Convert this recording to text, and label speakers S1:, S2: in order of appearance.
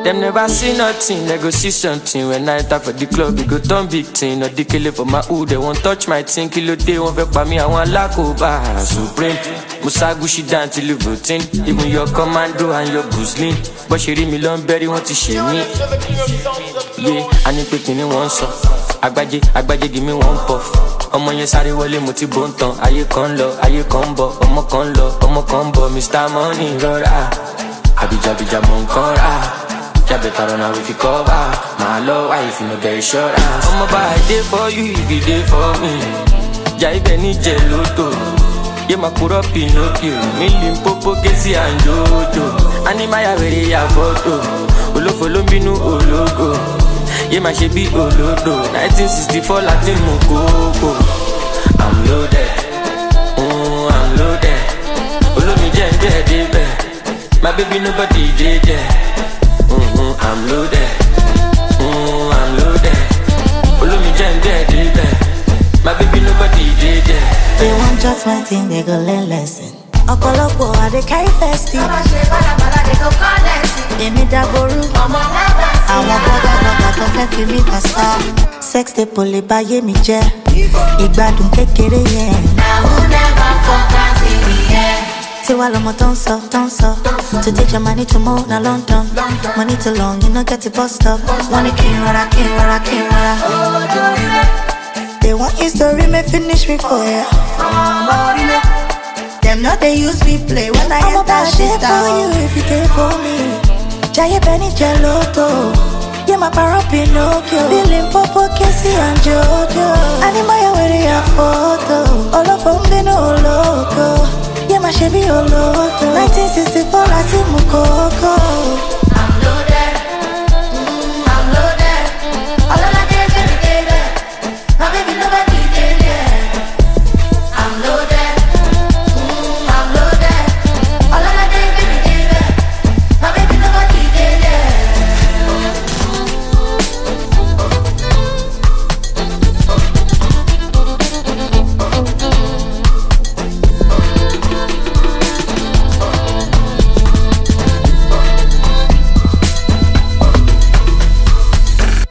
S1: Them never see nothing, they go see something. When I enter for the club, we go turn big thing. No decay for my hood, they won't touch my thing. Kilo day, won't vex by me, I want Lakoba Supreme. Musa Gucci down till you routine. Even your commando and your Guzlin. But she read me long berry, want to shame me. Yeah, I need picking in one song. Agbaje, give me one puff. Ọmọ yẹn sáré wọlé mo ti bó ń tan. Ayé kan lọ, ayé kan bọ̀. Ọmọ kan lọ, ọmọ kan bọ̀. Mr. Money rọra. Abija mo ń kọ́ra. Ya better run away if you cover. My love, why if you no get insurance? I'ma buy a day for you if you day for me. Jai Benny Geloto. Yeah, my put up Pinocchio. Million Popo, Casey and Jojo. Animaya very ya photo. Follow me no logo. Yeah, my shebi olodo. 1964 Latin Mokoko. I'm loaded. I'm loaded. Olo mi jẹ́ ǹjẹ́ débẹ̀. My baby nobody did there. I'm loaded. I'm loaded. Olo mi jẹ́ ǹjẹ́ débẹ̀. My baby nobody did there.
S2: They want judgment thing, they go learn lesson. Ọ̀pọ̀lọpọ̀ I dey carry festive.
S3: Baba ṣe bàlàbàlà they go connect.
S2: Èmi dàgbòrú.
S3: Ọmọ never see.
S2: Àwọn bọ́gà tó fẹ́ fi mí kàṣà. Sex tape ò lè báyé mi jẹ́. Ìgbádùn kékeré yẹn.
S3: Now who never focus in the air.
S2: Tiwa lọmọ tó ń sọ. To take your money to move na London. Money too long, you no get it bus stop. Wọ́n ní kí n rọra. They want history, may finish me for ya. Them not they use me play when I get that shit down. For you if you care for me. Jai Benny Geloto. Yeah, my para Pinocchio. Billing Popo, Casey and Jojo. Animaya with a photo. All of them they know loco. Yeah, my Chevy Oloto.